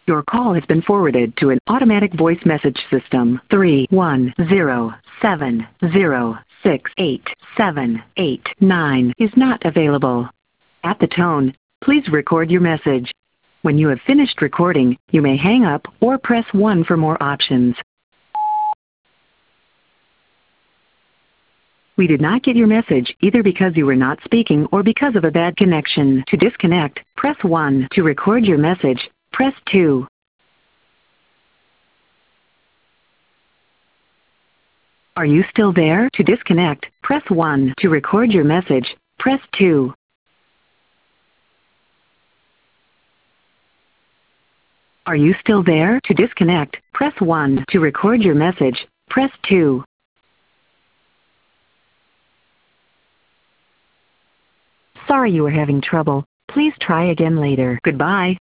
Your call has been forwarded to an automatic voice message system. 31070688789 is not available. At the tone, please record your message. When you have finished recording, you may hang up or press 1 for more options. We did not get your message either because you were not speaking or because of a bad connection. To disconnect, press 1. To record your message, press 2. Are you still there? To disconnect, press 1. To record your message, press 2. Are you still there? To disconnect, press 1. To record your message, press 2. Sorry you were having trouble. Please try again later. Goodbye.